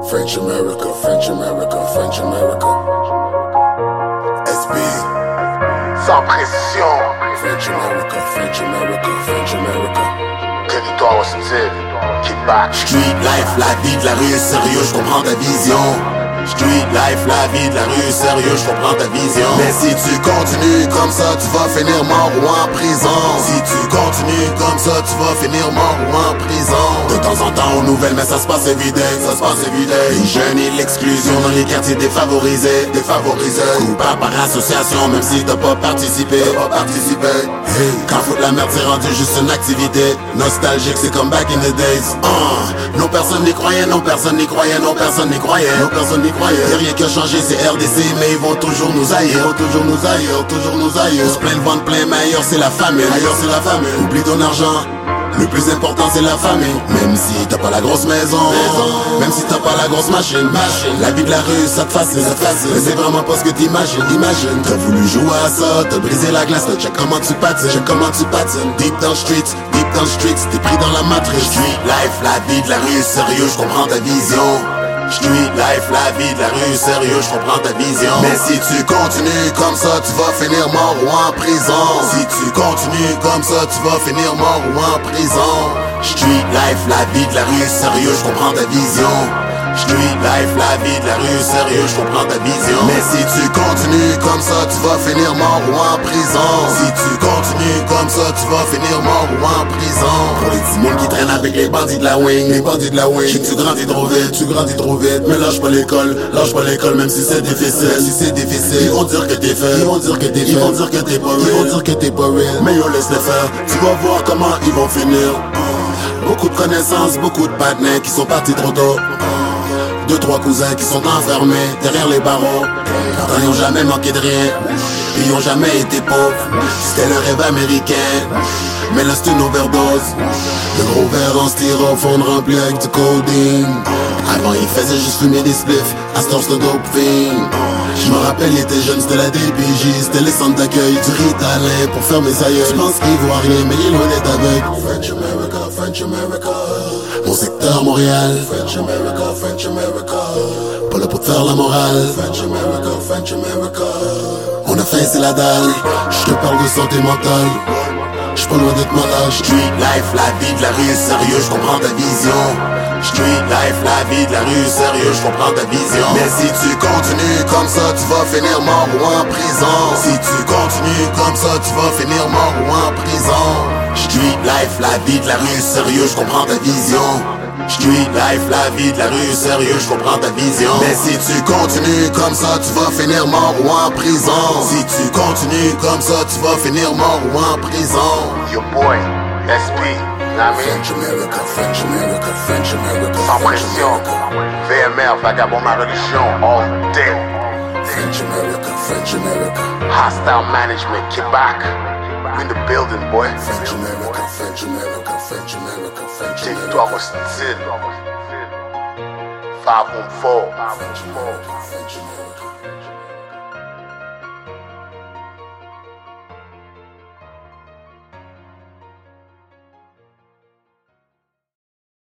French America, French America, French America. SB. Sans pression. French America, French America, French America. Territoire hostile. Kickback. Street life, la vie de la rue, sérieux, je comprends ta vision. Street life, la vie de la rue, sérieux, je comprends ta vision. Mais si tu continues comme ça, tu vas finir mort ou en prison. Si tu continues comme ça, tu vas finir mort ou en prison. De temps en temps aux nouvelles, mais ça se passe évident, ça se passe évident. Les jeunes et l'exclusion dans les quartiers défavorisés, défavorisés. Coupable par association, même si t'as pas participé, Hey, quand foutre la merde, c'est rendu juste une activité. Nostalgique, c'est comme back in the days. Non, personne n'y croyait, non, personne n'y croyait, non, personne n'y croyait, non, personne n'y croyait. Y'a rien qui a changé, c'est RDC, mais ils vont toujours nous haïr, toujours nous haïr, toujours nous haïr. On se plaint le ventre plein, mais ailleurs c'est la famine, ailleurs c'est la famine. Oublie ton argent, le plus important c'est la famille. Même si t'as pas la grosse maison, même si t'as pas la grosse machine, la vie de la rue ça te fascine, mais c'est vraiment pas ce que t'imagines, T'as voulu jouer à ça, t'as brisé la glace, check comment tu patines, deep dans streets, t'es pris dans la matrice. Street life, la vie de la rue, sérieux, je comprends ta vision. Street life, la vie de la rue, sérieux, je comprends ta vision. Mais si tu continues comme ça, tu vas finir mort ou en prison. Si tu continues comme ça, tu vas finir mort ou en prison. Street life, la vie de la rue, sérieux, je comprends ta vision. Street life, la vie de la rue, sérieux, je comprends ta vision. Mais si tu continues comme ça, tu vas finir mort ou en prison. Si tu continues comme ça, tu vas finir mort ou en prison. Pour les petits qui traînent avec les bandits de la wing, je sais que tu grandis trop vite, mais lâche pas l'école, même si c'est difficile, ils vont dire que t'es fait, ils vont dire que t'es pas real, mais yo laisse les faire, tu vas voir comment ils vont finir. Beaucoup de connaissances, beaucoup de partenaires qui sont partis trop tôt. 2-3 cousins qui sont enfermés derrière les barreaux. Pourtant ils ont jamais manqué de rien, ils ont jamais été pauvres. C'était le rêve américain, mais là c'est une overdose. Le gros verre en styrofoam rempli avec du codeine. Avant il faisait juste fumer des spliffs, à ce temps c'est dope fiend. Je me rappelle il était jeune, c'était la DPJ, c'était les centres d'accueil, du Ritalin pour faire mes aïeux. Je pense qu'il voit rien mais il est loin d'être avec. French America, French America. Mon secteur Montréal, French America, French America. Pas là pour te faire la morale, French America, French America. On a faim c'est la dalle, je te parle de santé mentale. J'suis pas loin d'être malade. Street life, la vie de la rue, sérieux, je comprends ta vision. Street life, la vie de la rue, sérieux, je comprends ta vision. Mais si tu continues comme ça, tu vas finir mort ou en prison. Si tu continues comme ça, tu vas finir mort ou en prison. Street life, la vie de la rue, sérieux, je comprends ta vision. Street life, la vie de la rue, sérieux, je comprends ta vision. Mais si tu continues comme ça, tu vas finir mort ou en prison. Si tu continues comme ça, tu vas finir mort ou en prison. Your boy, SB, French America, French America, French America. sans pression. VMR, vagabond ma religion, all day. French America, French America. Hostile management, kickback. In the building, boy. French America, French America, French America, French Territoire America. hostile. 5 on 4. French America, French America.